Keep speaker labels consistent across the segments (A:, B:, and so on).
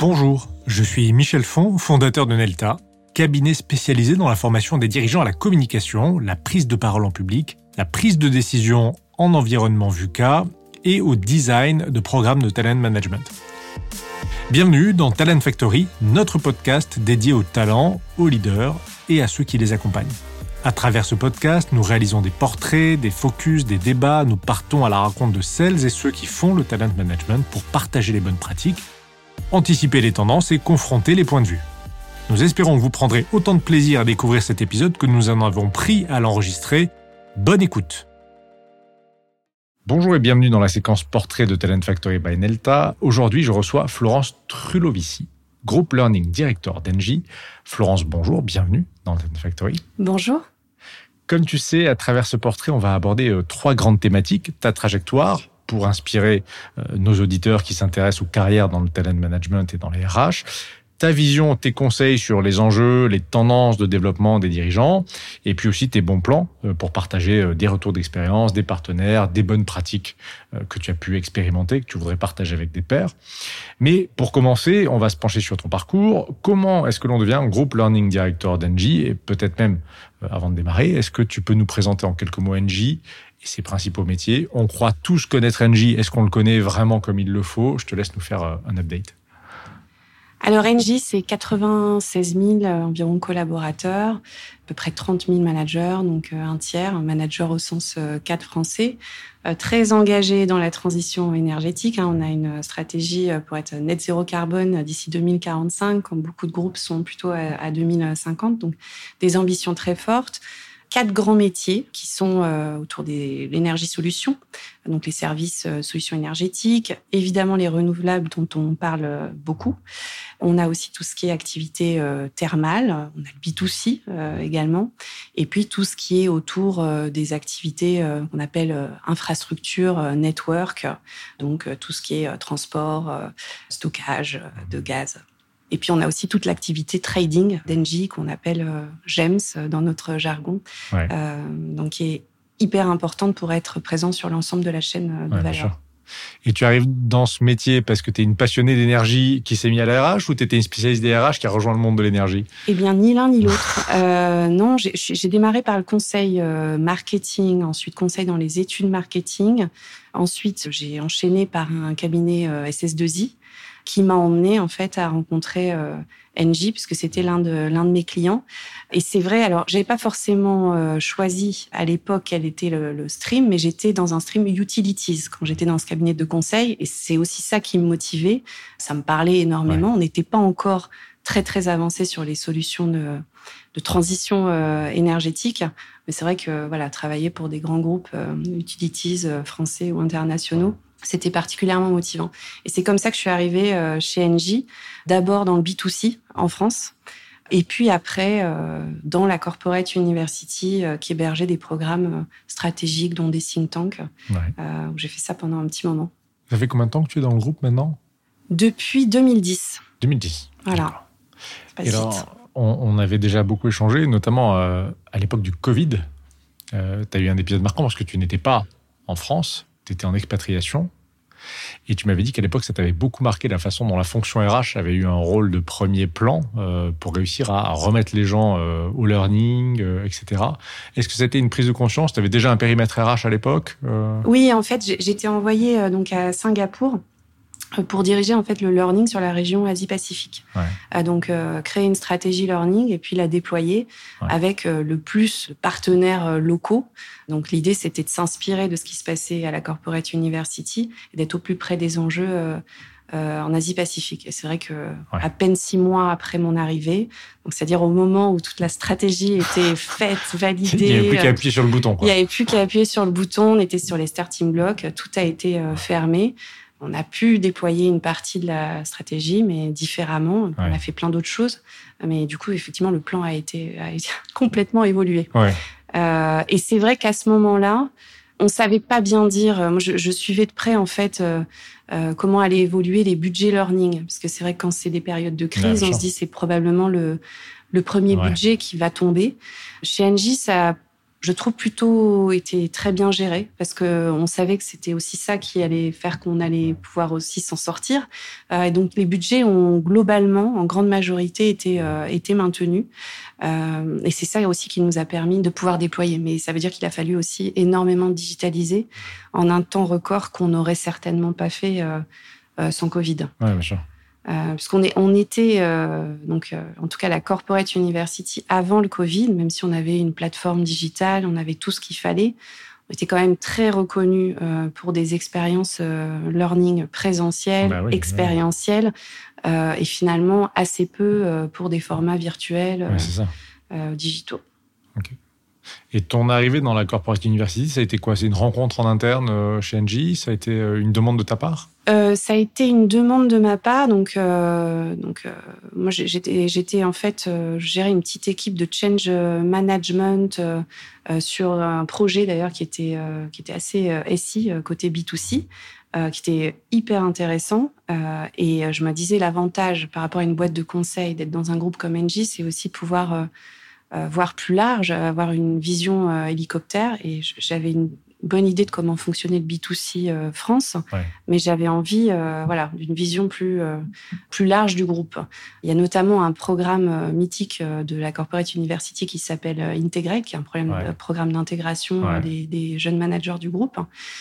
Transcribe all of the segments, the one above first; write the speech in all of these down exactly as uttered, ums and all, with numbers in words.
A: Bonjour, je suis Michel Font, fondateur de Nelta, cabinet spécialisé dans la formation des dirigeants à la communication, la prise de parole en public, la prise de décision en environnement VUCA et au design de programmes de talent management. Bienvenue dans Talent Factory, notre podcast dédié aux talents, aux leaders et à ceux qui les accompagnent. À travers ce podcast, nous réalisons des portraits, des focus, des débats, nous partons à la rencontre de celles et ceux qui font le talent management pour partager les bonnes pratiques, anticiper les tendances et confronter les points de vue. Nous espérons que vous prendrez autant de plaisir à découvrir cet épisode que nous en avons pris à l'enregistrer. Bonne écoute. Bonjour et bienvenue dans la séquence portrait de Talent Factory by Nelta. Aujourd'hui, je reçois Florence Trulovici, Group Learning Director d'Engie. Florence, bonjour, bienvenue dans Talent Factory.
B: Bonjour.
A: Comme tu sais, à travers ce portrait, on va aborder euh, trois grandes thématiques. Ta trajectoire, pour inspirer euh, nos auditeurs qui s'intéressent aux carrières dans le talent management et dans les R H. Ta vision, tes conseils sur les enjeux, les tendances de développement des dirigeants, et puis aussi tes bons plans pour partager des retours d'expérience, des partenaires, des bonnes pratiques que tu as pu expérimenter, que tu voudrais partager avec des pairs. Mais pour commencer, on va se pencher sur ton parcours. Comment est-ce que l'on devient Group Learning Director d'Engie? Et peut-être même, avant de démarrer, est-ce que tu peux nous présenter en quelques mots Engie et ses principaux métiers? On croit tous connaître Engie. Est-ce qu'on le connaît vraiment comme il le faut? Je te laisse nous faire un update.
B: Alors, Engie, c'est quatre-vingt-seize mille environ collaborateurs, à peu près trente mille managers, donc un tiers, un manager au sens quatre français, très engagé dans la transition énergétique. On a une stratégie pour être net zéro carbone d'ici deux mille quarante-cinq, quand beaucoup de groupes sont plutôt à deux mille cinquante, donc des ambitions très fortes. Quatre grands métiers qui sont euh, autour de l'énergie solution, donc les services euh, solutions énergétiques, évidemment les renouvelables dont on parle beaucoup. On a aussi tout ce qui est activité euh, thermale, on a le B deux C euh, également, et puis tout ce qui est autour euh, des activités euh, qu'on appelle euh, infrastructure, euh, network, donc euh, tout ce qui est euh, transport, euh, stockage euh, de gaz. Et puis, on a aussi toute l'activité trading d'Engie qu'on appelle euh, GEMS dans notre jargon, ouais. euh, donc qui est hyper importante pour être présent sur l'ensemble de la chaîne de ouais, valeur.
A: Et tu arrives dans ce métier parce que tu es une passionnée d'énergie qui s'est mise à la R H ou tu étais une spécialiste des R H qui a rejoint le monde de l'énergie?
B: Eh bien, ni l'un ni l'autre. euh, non, j'ai, j'ai démarré par le conseil euh, marketing, ensuite conseil dans les études marketing. Ensuite, j'ai enchaîné par un cabinet euh, S S deux I qui m'a emmené en fait à rencontrer euh, Engie puisque c'était l'un de l'un de mes clients. Et c'est vrai, alors j'avais pas forcément euh, choisi à l'époque quel était le, le stream, mais j'étais dans un stream utilities quand j'étais dans ce cabinet de conseil, et c'est aussi ça qui me motivait. Ça me parlait énormément. Ouais. On n'était pas encore très très avancé sur les solutions de, de transition euh, énergétique, mais c'est vrai que voilà, travailler pour des grands groupes euh, utilities euh, français ou internationaux, c'était particulièrement motivant. Et c'est comme ça que je suis arrivée euh, chez Engie, d'abord dans le B deux C en France, et puis après euh, dans la Corporate University euh, qui hébergeait des programmes stratégiques, dont des think tanks. Ouais. Euh, où j'ai fait ça pendant un petit moment.
A: Ça fait combien de temps que tu es dans le groupe maintenant?
B: Depuis deux mille dix.
A: deux mille dix.
B: Voilà.
A: Et alors, on, on avait déjà beaucoup échangé, notamment euh, à l'époque du Covid. Euh, tu as eu un épisode marquant parce que tu n'étais pas en France, tu étais en expatriation. Et tu m'avais dit qu'à l'époque, ça t'avait beaucoup marqué la façon dont la fonction R H avait eu un rôle de premier plan euh, pour réussir à, à remettre les gens euh, au learning, euh, et cetera. Est-ce que c'était une prise de conscience? Tu avais déjà un périmètre R H à l'époque euh...
B: Oui, en fait, j'étais envoyée euh, donc à Singapour pour diriger en fait le learning sur la région Asie-Pacifique. Ouais. Euh, donc euh, créer une stratégie learning et puis la déployer ouais. avec euh, le plus de partenaires euh, locaux. Donc l'idée c'était de s'inspirer de ce qui se passait à la Corporate University et d'être au plus près des enjeux euh, euh, en Asie-Pacifique. Et c'est vrai que ouais. à peine six mois après mon arrivée, donc c'est-à-dire au moment où toute la stratégie était faite, validée,
A: il n'y avait plus qu'à appuyer sur le bouton. Quoi.
B: Il n'y avait plus qu'à appuyer sur le bouton. On était sur les starting blocks, tout a été euh, fermé. On a pu déployer une partie de la stratégie, mais différemment. Ouais. On a fait plein d'autres choses. Mais du coup, effectivement, le plan a été, a été complètement évolué. Ouais. Euh, et c'est vrai qu'à ce moment-là, on savait pas bien dire. Moi, je, je suivais de près, en fait, euh, euh, comment allaient évoluer les budgets learning. Parce que c'est vrai que quand c'est des périodes de crise, ouais, on se dit c'est probablement le, le premier ouais. budget qui va tomber. Chez Engie, ça a je trouve plutôt été très bien géré parce que on savait que c'était aussi ça qui allait faire qu'on allait pouvoir aussi s'en sortir. Euh, et donc les budgets ont globalement, en grande majorité, été euh, été maintenus. Euh, et c'est ça aussi qui nous a permis de pouvoir déployer. Mais ça veut dire qu'il a fallu aussi énormément digitaliser en un temps record qu'on n'aurait certainement pas fait euh, euh, sans Covid.
A: Ouais, bien sûr.
B: Euh, parce qu'on est, on était, euh, donc, euh, en tout cas, la Corporate University avant le Covid, même si on avait une plateforme digitale, on avait tout ce qu'il fallait. On était quand même très reconnus euh, pour des expériences euh, learning présentielles,
A: bah oui,
B: expérientielles, ouais. euh, et finalement assez peu euh, pour des formats virtuels,
A: ouais, c'est ça.
B: Euh, digitaux.
A: Ok. Et ton arrivée dans la Corporate University, ça a été quoi? C'est une rencontre en interne euh, chez Engie? Ça a été euh, une demande de ta part?
B: Euh, ça a été une demande de ma part. Donc, euh, donc euh, moi, j'étais, j'étais en fait, euh, je gérais une petite équipe de change management euh, euh, sur un projet d'ailleurs qui était euh, qui était assez euh, S I euh, côté B deux C, euh, qui était hyper intéressant. Euh, et je me disais l'avantage par rapport à une boîte de conseil d'être dans un groupe comme Engie, c'est aussi pouvoir euh, euh, voir plus large, avoir une vision euh, hélicoptère. Et j'avais une bonne idée de comment fonctionnait le B deux C euh, France,
A: ouais.
B: mais j'avais envie euh, voilà, d'une vision plus, euh, plus large du groupe. Il y a notamment un programme euh, mythique euh, de la Corporate University qui s'appelle euh, Integrate, qui est un problème,
A: ouais.
B: euh, programme d'intégration
A: ouais.
B: euh, des, des jeunes managers du groupe.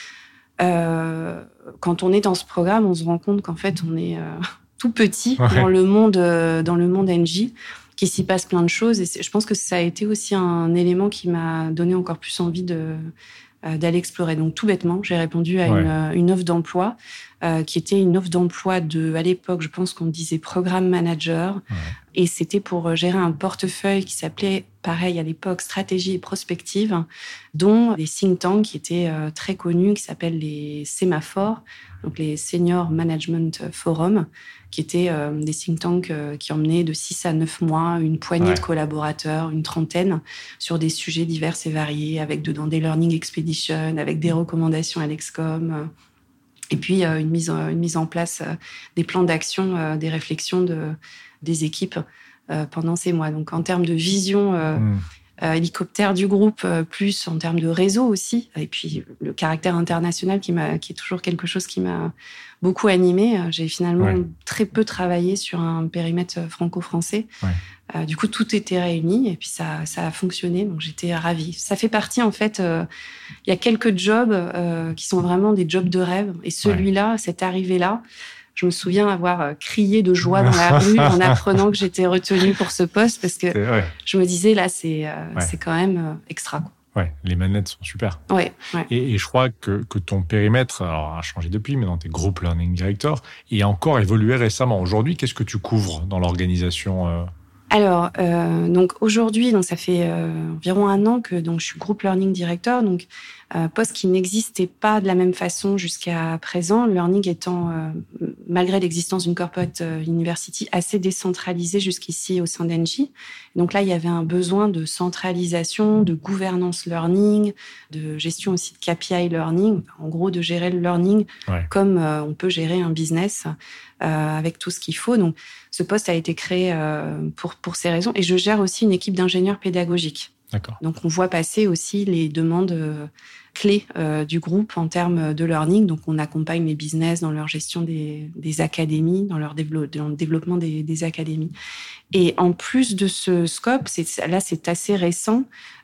B: Euh, quand on est dans ce programme, on se rend compte qu'en fait, on est euh, tout petit
A: ouais.
B: dans le monde, euh, dans le monde Engie, qu'il s'y passe plein de choses. Et je pense que ça a été aussi un élément qui m'a donné encore plus envie de d'aller explorer. Donc, tout bêtement, j'ai répondu à ouais. une, une offre d'emploi euh, qui était une offre d'emploi de, à l'époque, je pense qu'on disait programme manager. Ouais. Et c'était pour gérer un portefeuille qui s'appelait, pareil, à l'époque, stratégie et prospective, dont des think tanks qui étaient euh, très connus, qui s'appellent les sémaphores, donc les Senior Management Forum, qui étaient euh, des think tanks euh, qui emmenaient de six à neuf mois une poignée ouais. de collaborateurs, une trentaine, sur des sujets divers et variés, avec dedans des learning expeditions, avec des recommandations à l'Excom, euh, et puis euh, une, mise en, une mise en place euh, des plans d'action, euh, des réflexions de, des équipes euh, pendant ces mois. Donc en termes de vision euh, mmh. euh, hélicoptère du groupe, euh, plus en termes de réseau aussi, et puis le caractère international qui, m'a, qui est toujours quelque chose qui m'a beaucoup animée. J'ai finalement ouais. très peu travaillé sur un périmètre franco-français. Ouais. Euh, du coup, tout était réuni et puis ça, ça a fonctionné. Donc, j'étais ravie. Ça fait partie, en fait, euh, il y a quelques jobs euh, qui sont vraiment des jobs de rêve. Et celui-là, ouais. cette arrivée-là, je me souviens avoir crié de joie dans la rue en apprenant que j'étais retenue pour ce poste parce que ouais. je me disais, là, c'est, euh, ouais. c'est quand même euh, extra, quoi.
A: Ouais, les manettes sont super.
B: Ouais, ouais.
A: Et, et je crois que, que ton périmètre alors, a changé depuis, mais dans tes groupes Learning Director, et a encore évolué récemment. Aujourd'hui, qu'est-ce que tu couvres dans l'organisation euh...
B: Alors, euh, donc aujourd'hui, donc ça fait euh, environ un an que donc je suis groupe Learning Director, donc euh, poste qui n'existait pas de la même façon jusqu'à présent. Le learning étant, euh, malgré l'existence d'une corporate university, assez décentralisée jusqu'ici au sein d'Engie. Donc là, il y avait un besoin de centralisation, de gouvernance learning, de gestion aussi de K P I learning. En gros, de gérer le learning ouais. comme euh, on peut gérer un business euh, avec tout ce qu'il faut. Donc, ce poste a été créé euh, pour pour ces raisons. Et je gère aussi une équipe d'ingénieurs pédagogiques.
A: D'accord.
B: Donc, on voit passer aussi les demandes euh, clés euh, du groupe en termes de learning. Donc, on accompagne les business dans leur gestion des, des académies, dans leur dévelop- dans le développement des, des académies. Et en plus de ce scope, c'est, là, c'est assez récent,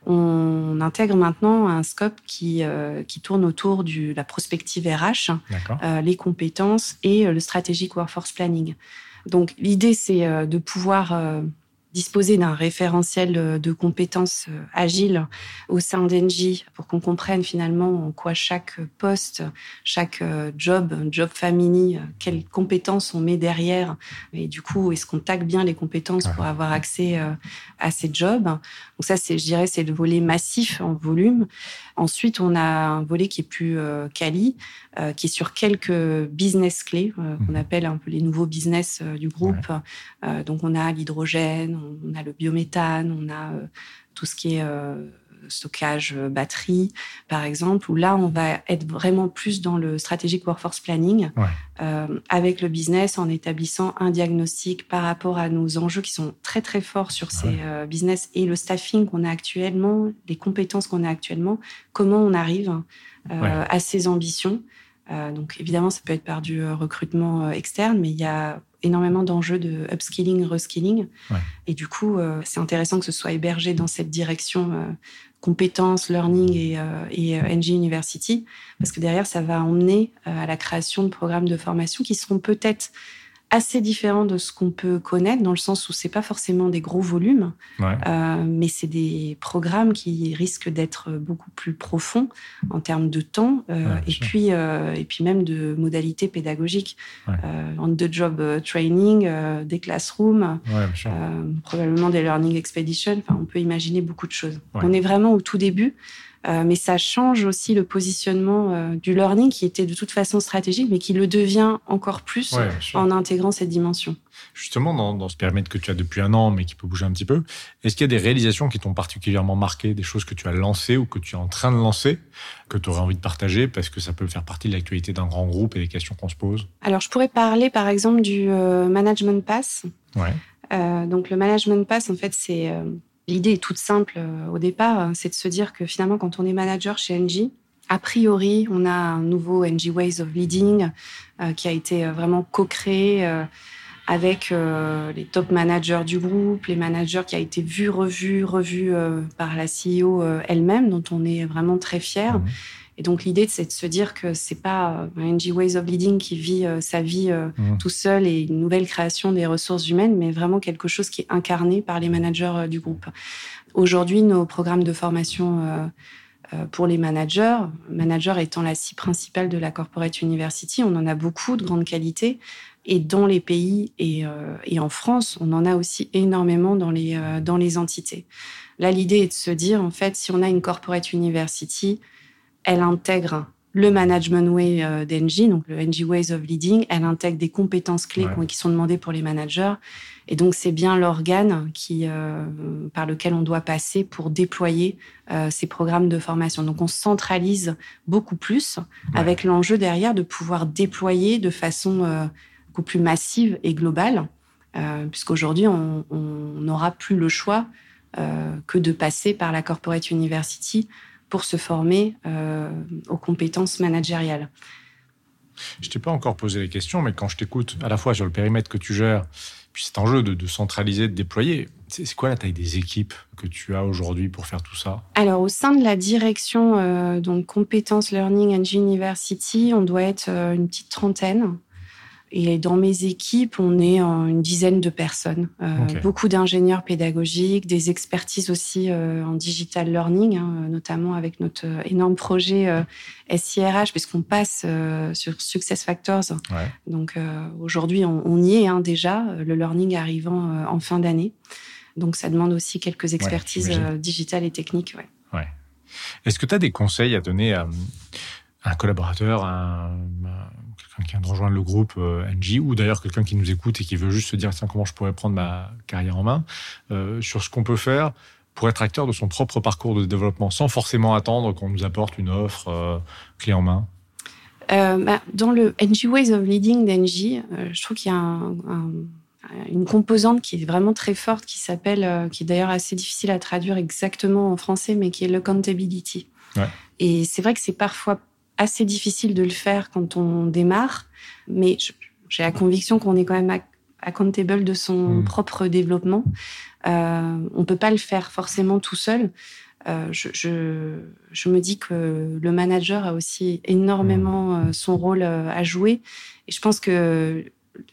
B: on intègre maintenant un scope qui, euh, qui tourne autour de la prospective R H, euh, les compétences et le strategic workforce planning. Donc, l'idée, c'est euh, de pouvoir... Euh, disposer d'un référentiel de compétences agiles au sein d'Engie pour qu'on comprenne finalement en quoi chaque poste, chaque job, job family, quelles compétences on met derrière et du coup, est-ce qu'on tag bien les compétences pour avoir accès à ces jobs. Donc ça, c'est, je dirais, c'est le volet massif en volume. Ensuite, on a un volet qui est plus euh, quali, euh, qui est sur quelques business clés, euh, qu'on appelle un peu les nouveaux business euh, du groupe. Ouais. Euh, donc, on a l'hydrogène, on a le biométhane, on a euh, tout ce qui est euh, stockage, euh, batterie, par exemple, où là, on va être vraiment plus dans le strategic workforce planning,
A: ouais.
B: euh, avec le business, en établissant un diagnostic par rapport à nos enjeux qui sont très, très forts sur ces
A: ouais.
B: euh, business et le staffing qu'on a actuellement, les compétences qu'on a actuellement, comment on arrive euh,
A: ouais.
B: à ces ambitions. Euh, donc, évidemment, ça peut être par du recrutement euh, externe, mais il y a énormément d'enjeux de upskilling, reskilling.
A: Ouais.
B: Et du coup, euh, c'est intéressant que ce soit hébergé dans cette direction euh, compétences, learning et, euh, et euh, N J University, parce que derrière, ça va emmener euh, à la création de programmes de formation qui seront peut-être assez différents de ce qu'on peut connaître, dans le sens où c'est pas forcément des gros volumes,
A: Ouais.
B: euh, mais c'est des programmes qui risquent d'être beaucoup plus profonds en termes de temps euh,
A: ouais,
B: et
A: sûr.
B: puis euh, et puis même de modalités pédagogiques,
A: ouais.
B: euh, on the job training, euh, des classrooms,
A: Ouais, bien sûr.
B: euh, probablement des learning expeditions. Enfin, on peut imaginer beaucoup de choses.
A: Ouais.
B: On est vraiment au tout début. Euh, mais ça change aussi le positionnement euh, du learning qui était de toute façon stratégique, mais qui le devient encore plus
A: ouais,
B: en intégrant cette dimension.
A: Justement, dans, dans ce périmètre que tu as depuis un an, mais qui peut bouger un petit peu, est-ce qu'il y a des réalisations qui t'ont particulièrement marqué, des choses que tu as lancées ou que tu es en train de lancer, que tu aurais envie de partager, parce que ça peut faire partie de l'actualité d'un grand groupe et des questions qu'on se pose?
B: Alors, je pourrais parler, par exemple, du euh, Management Pass.
A: Ouais.
B: Euh, donc, le Management Pass, en fait, c'est... Euh, l'idée est toute simple euh, au départ, c'est de se dire que finalement, quand on est manager chez N J, a priori, on a un nouveau N J Ways of Leading euh, qui a été euh, vraiment co-créé euh, avec euh, les top managers du groupe, les managers qui a été vu, revu, revu euh, par la C E O euh, elle-même, dont on est vraiment très fiers. Mmh. Et donc, l'idée, c'est de se dire que c'est pas un N J Ways of Leading qui vit euh, sa vie euh, mmh. tout seul et une nouvelle création des ressources humaines, mais vraiment quelque chose qui est incarné par les managers euh, du groupe. Aujourd'hui, nos programmes de formation euh, euh, pour les managers, managers étant la cible principale de la Corporate University, on en a beaucoup de grande qualité. Et dans les pays et, euh, et en France, on en a aussi énormément dans les, euh, dans les entités. Là, l'idée est de se dire, en fait, si on a une Corporate University, elle intègre le Management Way euh, d'N J, donc le N J Ways of Leading, elle intègre des compétences clés ouais. qui sont demandées pour les managers. Et donc, c'est bien l'organe qui, euh, par lequel on doit passer pour déployer euh, ces programmes de formation. Donc, on centralise beaucoup plus ouais. avec l'enjeu derrière de pouvoir déployer de façon euh, beaucoup plus massive et globale, euh, puisqu'aujourd'hui, on n'aura plus le choix euh, que de passer par la Corporate University pour se former euh, aux compétences managériales.
A: Je ne t'ai pas encore posé les questions, mais quand je t'écoute, à la fois sur le périmètre que tu gères, puis cet enjeu de, de centraliser, de déployer, c'est, c'est quoi la taille des équipes que tu as aujourd'hui pour faire tout ça?
B: Alors, au sein de la direction euh, donc compétences Learning N J University, on doit être euh, une petite trentaine. Et dans mes équipes, on est une dizaine de personnes. Euh, okay. Beaucoup d'ingénieurs pédagogiques, des expertises aussi euh, en digital learning, hein, notamment avec notre énorme projet euh, S I R H, puisqu'on passe euh, sur SuccessFactors.
A: Ouais. Donc
B: euh, aujourd'hui, on, on y est hein, déjà, le learning arrivant euh, en fin d'année. Donc ça demande aussi quelques expertises ouais, euh, digitales et techniques. Ouais.
A: Ouais. Est-ce que tu as des conseils à donner à un collaborateur, un, quelqu'un qui vient de rejoindre le groupe euh, N J, ou d'ailleurs quelqu'un qui nous écoute et qui veut juste se dire tiens, comment je pourrais prendre ma carrière en main, euh, sur ce qu'on peut faire pour être acteur de son propre parcours de développement, sans forcément attendre qu'on nous apporte une offre euh, clé en main?
B: euh, bah, Dans le N J Ways of Leading d'N J, euh, je trouve qu'il y a un, un, une composante qui est vraiment très forte, qui s'appelle, euh, qui est d'ailleurs assez difficile à traduire exactement en français, mais qui est l'accountability.
A: Ouais.
B: Et c'est vrai que c'est parfois assez difficile de le faire quand on démarre, mais j'ai la conviction qu'on est quand même accountable de son mmh. propre développement. Euh, on peut pas le faire forcément tout seul. Euh, je, je, je me dis que le manager a aussi énormément euh, son rôle à jouer. Et je pense que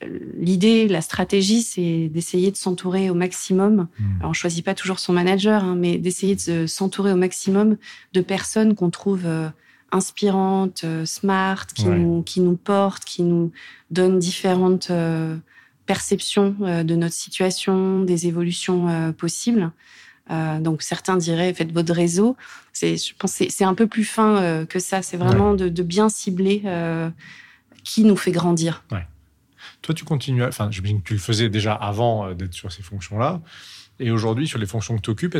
B: l'idée, la stratégie, c'est d'essayer de s'entourer au maximum. Mmh. Alors, on choisit pas toujours son manager, hein, mais d'essayer de s'entourer au maximum de personnes qu'on trouve euh, inspirantes, euh, smart, qui, ouais. nous, qui nous portent, qui nous donnent différentes euh, perceptions euh, de notre situation, des évolutions euh, possibles. Euh, donc, certains diraient, faites votre réseau. C'est, je pense que c'est, c'est un peu plus fin euh, que ça. C'est vraiment ouais. de, de bien cibler euh, qui nous fait grandir.
A: Ouais. Toi, tu continues, à, enfin, j'imagine que tu le faisais déjà avant d'être sur ces fonctions-là. Et aujourd'hui, sur les fonctions que tu occupes, est-ce que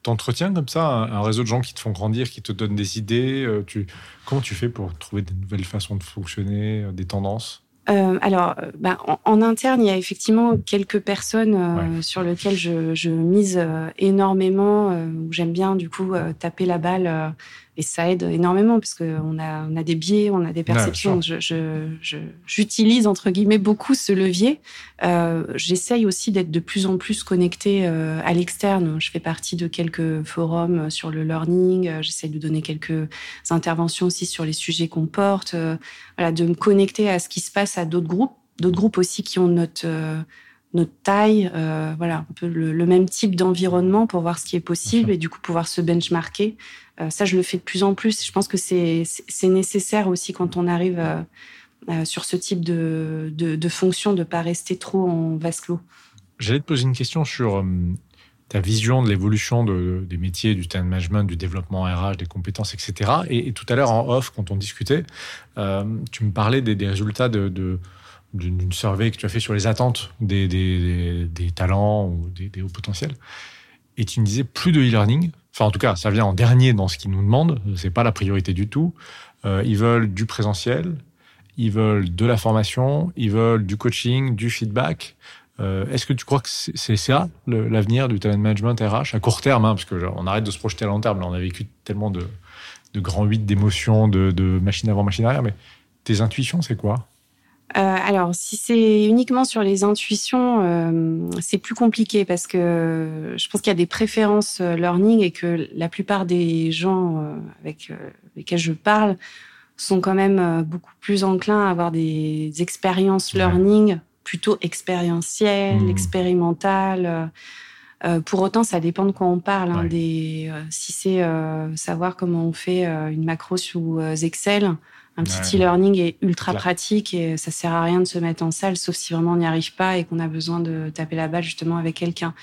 A: t'entretiens comme ça un, un réseau de gens qui te font grandir, qui te donnent des idées. Euh, tu, comment tu fais pour trouver des nouvelles façons de fonctionner, euh, des tendances?
B: Euh, alors, bah, en, en interne, il y a effectivement quelques personnes euh,
A: Ouais.
B: sur lesquelles je, je mise euh, énormément, euh, où j'aime bien du coup euh, taper la balle, euh, et ça aide énormément parce que on a, on a des biais, on a des perceptions.
A: Ouais,
B: je, je, je, j'utilise entre guillemets beaucoup ce levier. Euh, j'essaye aussi d'être de plus en plus connectée euh, à l'externe. Je fais partie de quelques forums sur le learning. Euh, j'essaye de donner quelques interventions aussi sur les sujets qu'on porte. Euh, voilà, de me connecter à ce qui se passe à d'autres groupes, d'autres groupes aussi qui ont notre euh, notre taille, euh, voilà, un peu le, le même type d'environnement pour voir ce qui est possible et du coup pouvoir se benchmarker. Euh, ça, je le fais de plus en plus. Je pense que c'est c'est, c'est nécessaire aussi quand on arrive euh, euh, sur ce type de de, de fonction, de pas rester trop en vase clos.
A: J'allais te poser une question sur euh, ta vision de l'évolution de, des métiers, du talent management, du développement R H, des compétences, et cetera. Et, et tout à l'heure, en off, quand on discutait, euh, tu me parlais des, des résultats de, de, d'une, d'une survey que tu as fait sur les attentes des, des, des, des talents ou des, des hauts potentiels. Et tu me disais plus de e-learning. Enfin, en tout cas, ça vient en dernier dans ce qu'ils nous demandent. C'est pas la priorité du tout. Euh, ils veulent du présentiel, ils veulent de la formation, ils veulent du coaching, du feedback. Euh, est-ce que tu crois que c'est, c'est ça le, l'avenir du talent management R H à court terme, hein, parce que genre, on arrête de se projeter à long terme. Là, on a vécu tellement de, de grands huit d'émotions, de, de machine avant, machine arrière. Mais tes intuitions, c'est quoi?
B: Euh, alors, si c'est uniquement sur les intuitions, euh, c'est plus compliqué parce que je pense qu'il y a des préférences euh, learning et que la plupart des gens euh, avec euh, lesquels je parle sont quand même euh, beaucoup plus enclins à avoir des expériences learning plutôt expérientielles,
A: Mmh.
B: expérimentales. Euh, euh, pour autant, ça dépend de quoi on parle. Hein,
A: Ouais.
B: des, euh, si c'est euh, savoir comment on fait euh, une macro sous euh, Excel, un petit
A: Ouais.
B: e-learning est ultra
A: Claire.
B: pratique et ça sert à rien de se mettre en salle, sauf si vraiment on n'y arrive pas et qu'on a besoin de taper la balle justement avec quelqu'un.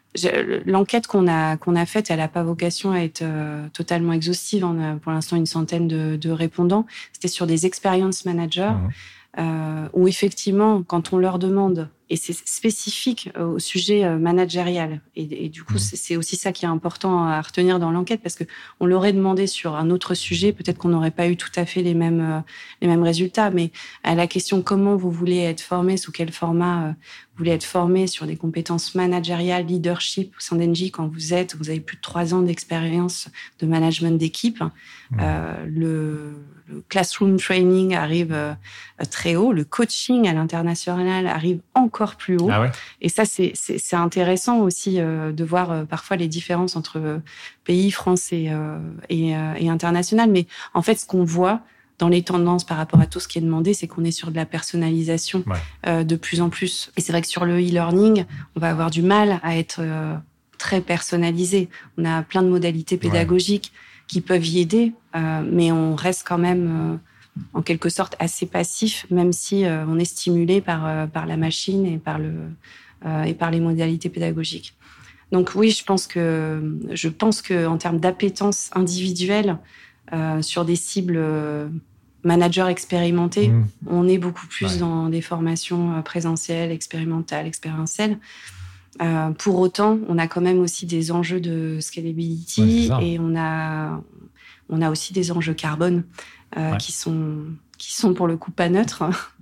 B: Je, l'enquête qu'on a qu'on a faite, elle n'a pas vocation à être euh, totalement exhaustive. On a pour l'instant une centaine de, de répondants. C'était sur des experience managers.
A: Mmh.
B: Euh, où effectivement, quand on leur demande, et c'est spécifique au sujet managérial, et, et du coup, mmh. c'est, c'est aussi ça qui est important à retenir dans l'enquête, parce que on l'aurait demandé sur un autre sujet, peut-être qu'on n'aurait pas eu tout à fait les mêmes euh, les mêmes résultats, mais à la question comment vous voulez être formé, sous quel format euh, vous voulez être formé sur des compétences managériales, leadership au sein d'Engie, quand vous êtes, vous avez plus de trois ans d'expérience de management d'équipe, mmh. euh, le Le classroom training arrive euh, très haut. Le coaching à l'international arrive encore plus haut.
A: Ah ouais.
B: Et ça, c'est, c'est, c'est intéressant aussi euh, de voir euh, parfois les différences entre euh, pays, France et, euh, et, euh, et international. Mais en fait, ce qu'on voit dans les tendances par rapport à tout ce qui est demandé, c'est qu'on est sur de la personnalisation
A: ouais.
B: euh, de plus en plus. Et c'est vrai que sur le e-learning, on va avoir du mal à être euh, très personnalisé. On a plein de modalités pédagogiques ouais. qui peuvent y aider, euh, mais on reste quand même euh, en quelque sorte assez passif, même si euh, on est stimulé par euh, par la machine et par le euh, et par les modalités pédagogiques. Donc oui, je pense que je pense que en termes d'appétence individuelle euh, sur des cibles euh, managers expérimentés, mmh. on est beaucoup plus ouais. dans des formations présentielles, expérimentales, expérientielles. Euh, pour autant, on a quand même aussi des enjeux de scalability ouais, et on a, on a aussi des enjeux carbone euh, ouais. qui sont, qui sont pour le coup pas neutres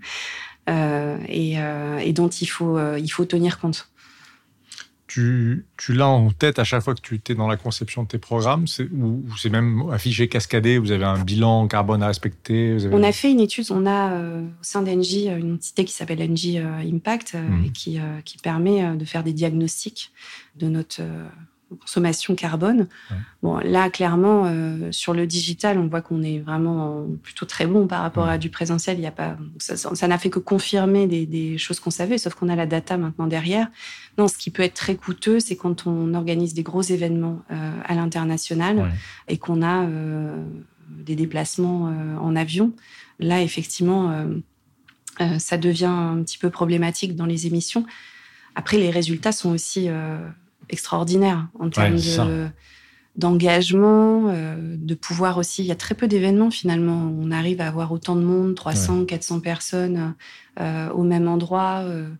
B: euh, et, euh, et dont il faut, euh, il faut tenir compte.
A: Tu, tu l'as en tête à chaque fois que tu es dans la conception de tes programmes, c'est, ou, ou c'est même affiché cascadé, vous avez un bilan carbone à respecter vous avez...
B: On a fait une étude, on a euh, au sein d'Engie une entité qui s'appelle Engie euh, Impact euh, mmh. et qui, euh, qui permet euh, de faire des diagnostics de notre euh, consommation carbone. Ouais. Bon, là, clairement, euh, sur le digital, on voit qu'on est vraiment plutôt très bon par rapport mmh. à du présentiel. Il y a pas, ça, ça n'a fait que confirmer des, des choses qu'on savait, sauf qu'on a la data maintenant derrière. Non, ce qui peut être très coûteux, c'est quand on organise des gros événements euh, à l'international ouais. et qu'on a euh, des déplacements euh, en avion. Là, effectivement, euh, euh, ça devient un petit peu problématique dans les émissions. Après, les résultats sont aussi euh, extraordinaires en termes ouais, de, d'engagement, euh, de pouvoir aussi... Il y a très peu d'événements, finalement. On arrive à avoir autant de monde, trois cents, ouais. quatre cents personnes euh, au même endroit. Euh,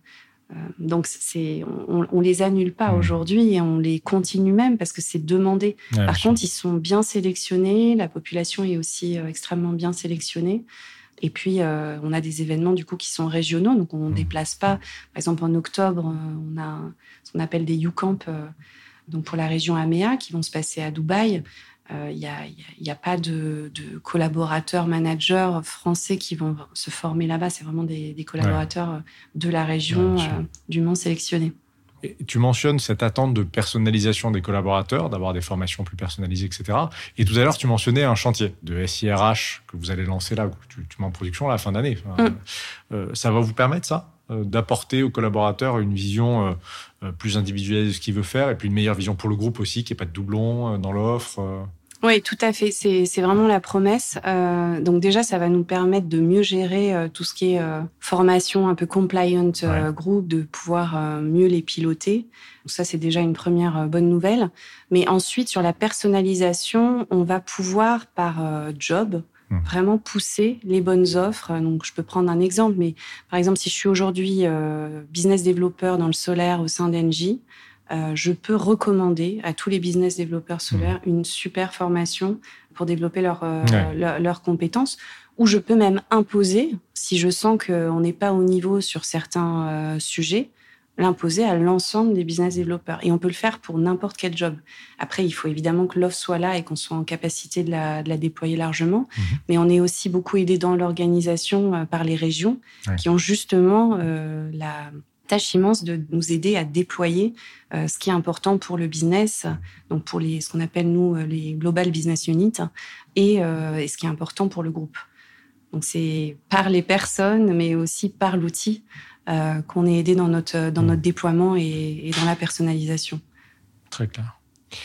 B: Donc, c'est, on, on les annule pas mmh. aujourd'hui et on les continue même parce que c'est demandé. Ouais, Par contre, sûr. Ils sont bien sélectionnés. La population est aussi euh, extrêmement bien sélectionnée. Et puis, euh, on a des événements du coup qui sont régionaux, donc on ne mmh. déplace pas. Par exemple, en octobre, euh, on a ce qu'on appelle des U-Camp euh, donc pour la région A M E A qui vont se passer à Dubaï. Il euh, n'y a, y a pas de, de collaborateurs, managers français qui vont se former là-bas. C'est vraiment des, des collaborateurs ouais. de la région, ouais, euh, dûment sélectionnés.
A: Et tu mentionnes cette attente de personnalisation des collaborateurs, d'avoir des formations plus personnalisées, et cetera. Et tout à l'heure, tu mentionnais un chantier de S I R H que vous allez lancer là, que tu, tu mets en production à la fin d'année. Enfin, mm. euh, ça va vous permettre, ça, euh, d'apporter aux collaborateurs une vision euh, plus individuelle de ce qu'il veut faire et puis une meilleure vision pour le groupe aussi, qu'il n'y ait pas de doublons euh, dans l'offre euh.
B: Oui, tout à fait. C'est, c'est vraiment la promesse. Euh, donc déjà, ça va nous permettre de mieux gérer euh, tout ce qui est euh, formation un peu compliant euh, ouais. group, de pouvoir euh, mieux les piloter. Donc ça, c'est déjà une première euh, bonne nouvelle. Mais ensuite, sur la personnalisation, on va pouvoir, par euh, job, mmh. vraiment pousser les bonnes offres. Donc, je peux prendre un exemple. Mais par exemple, si je suis aujourd'hui euh, business developer dans le solaire au sein d'Engie, Euh, je peux recommander à tous les business développeurs solaires mmh. une super formation pour développer leur, euh, ouais. leur, leurs compétences, ou je peux même imposer, si je sens qu'on n'est pas au niveau sur certains euh, sujets, l'imposer à l'ensemble des business développeurs. Et on peut le faire pour n'importe quel job. Après, il faut évidemment que l'offre soit là et qu'on soit en capacité de la, de la déployer largement. Mmh. Mais on est aussi beaucoup aidé dans l'organisation euh, par les régions ouais. qui ont justement euh, la... tâche immense de nous aider à déployer euh, ce qui est important pour le business, donc pour les, ce qu'on appelle, nous, les Global Business Units, et, euh, et ce qui est important pour le groupe. Donc, c'est par les personnes, mais aussi par l'outil euh, qu'on est aidé dans notre, dans notre déploiement et, et dans la personnalisation.
A: Très clair.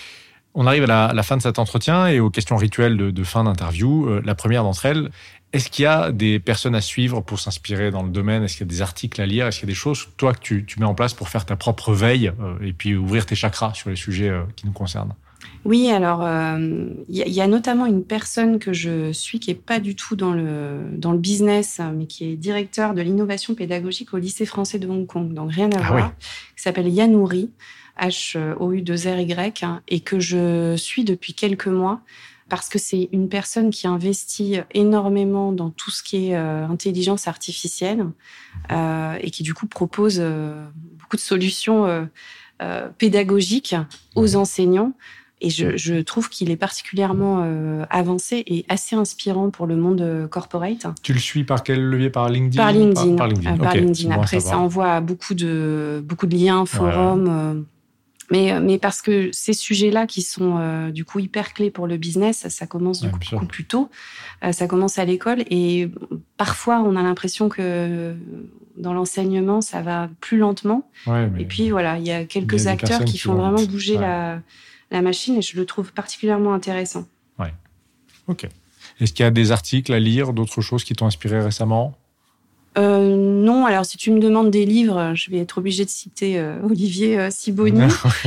A: On arrive à la, à la fin de cet entretien et aux questions rituelles de, de fin d'interview. Euh, la première d'entre elles, est-ce qu'il y a des personnes à suivre pour s'inspirer dans le domaine ? Est-ce qu'il y a des articles à lire ? Est-ce qu'il y a des choses, toi, que tu, tu mets en place pour faire ta propre veille euh, et puis ouvrir tes chakras sur les sujets euh, qui nous concernent ?
B: Oui, alors, il euh, y, y a notamment une personne que je suis qui n'est pas du tout dans le, dans le business, mais qui est directeur de l'innovation pédagogique au lycée français de Hong Kong, donc rien à ah voir, oui. qui s'appelle Yann Houry, H O U deux R Y, hein, et que je suis depuis quelques mois, parce que c'est une personne qui investit énormément dans tout ce qui est euh, intelligence artificielle euh, et qui, du coup, propose euh, beaucoup de solutions euh, euh, pédagogiques aux enseignants. Et je, je trouve qu'il est particulièrement euh, avancé et assez inspirant pour le monde corporate.
A: Tu le suis par quel levier ? Par LinkedIn ?
B: Par LinkedIn.
A: Par, par LinkedIn.
B: Euh, par
A: okay.
B: LinkedIn. Après, ça envoie beaucoup de, beaucoup de liens, forums... Ouais. Euh, Mais, mais parce que ces sujets-là qui sont euh, du coup hyper clés pour le business, ça commence du ouais, coup beaucoup plus tôt. Euh, ça commence à l'école et parfois on a l'impression que dans l'enseignement ça va plus lentement. Ouais, et puis voilà, il y a quelques y a acteurs qui, qui font vraiment bouger ouais. la, la machine et je le trouve particulièrement intéressant.
A: Ouais. Ok. Est-ce qu'il y a des articles à lire, d'autres choses qui t'ont inspiré récemment ?
B: Euh, non, alors si tu me demandes des livres, je vais être obligée de citer euh, Olivier euh, Sibony.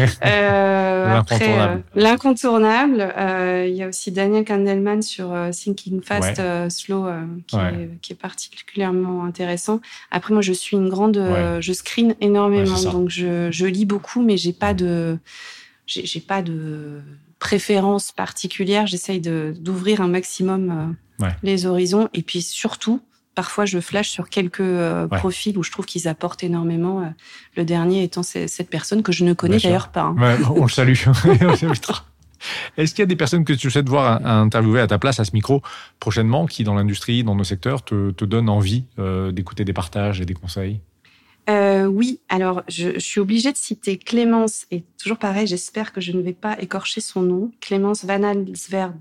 B: euh,
A: l'incontournable.
B: Après, euh, l'incontournable. Euh, il y a aussi Daniel Kandelman sur euh, Thinking Fast, ouais. euh, Slow, euh, qui, ouais. est, qui est particulièrement intéressant. Après, moi, je suis une grande, euh, ouais. je screen énormément, ouais, donc je, je lis beaucoup, mais j'ai pas de, j'ai, j'ai pas de préférence particulière. J'essaye de d'ouvrir un maximum euh, ouais. les horizons, et puis surtout. Parfois, je flash sur quelques euh, ouais. profils où je trouve qu'ils apportent énormément. Euh, le dernier étant c- cette personne que je ne connais Bien d'ailleurs sûr. pas. Hein.
A: Ouais, on le salue. Est-ce qu'il y a des personnes que tu souhaites voir interviewer à ta place à ce micro prochainement, qui dans l'industrie, dans nos secteurs, te, te donnent envie euh, d'écouter des partages et des conseils ?
B: Euh, oui, alors je, je suis obligée de citer Clémence, et toujours pareil, j'espère que je ne vais pas écorcher son nom, Clémence Van Alsverd,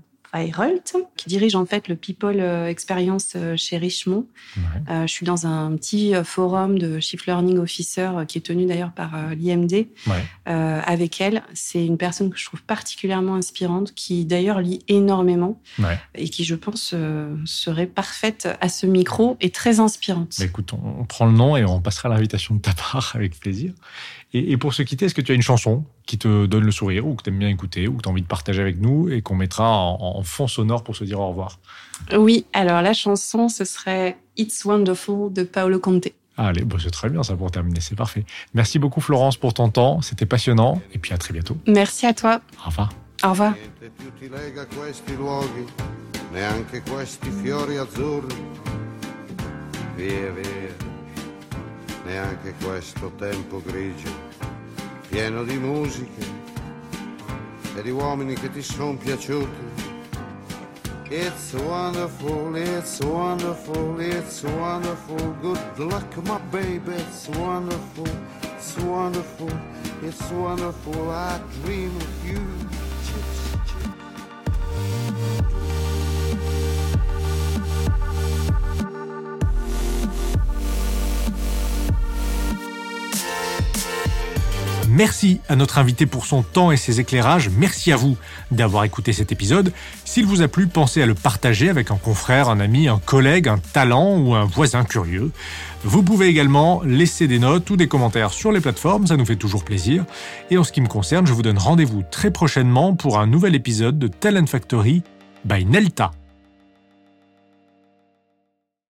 B: qui dirige en fait le People Experience chez Richemont. Ouais. Euh, je suis dans un petit forum de Chief Learning Officer qui est tenu d'ailleurs par euh, l'I M D ouais. euh, avec elle. C'est une personne que je trouve particulièrement inspirante, qui d'ailleurs lit énormément ouais. et qui, je pense, euh, serait parfaite à ce micro et très inspirante.
A: Bah écoute, on, on prend le nom et on passera l'invitation de ta part avec plaisir. Et, et pour se quitter, est-ce que tu as une chanson qui te donne le sourire ou que tu aimes bien écouter ou que tu as envie de partager avec nous et qu'on mettra en, en fond sonore pour se dire au revoir ?
B: Oui, alors la chanson, ce serait « It's Wonderful » de Paolo Conte.
A: Allez, bon, c'est très bien ça pour terminer, c'est parfait. Merci beaucoup Florence pour ton temps, c'était passionnant et puis à très bientôt.
B: Merci à toi.
A: Au revoir.
B: Au revoir.
C: Neanche questi fiori azzurri, via via, neanche questo tempo grigio, pieno di musiche e di uomini che ti son piaciuti. It's wonderful, it's wonderful, it's wonderful, good luck my baby, it's wonderful, it's wonderful, it's wonderful, I dream of you.
A: Merci à notre invité pour son temps et ses éclairages. Merci à vous d'avoir écouté cet épisode. S'il vous a plu, pensez à le partager avec un confrère, un ami, un collègue, un talent ou un voisin curieux. Vous pouvez également laisser des notes ou des commentaires sur les plateformes, ça nous fait toujours plaisir. Et en ce qui me concerne, je vous donne rendez-vous très prochainement pour un nouvel épisode de Talent Factory by Nelta.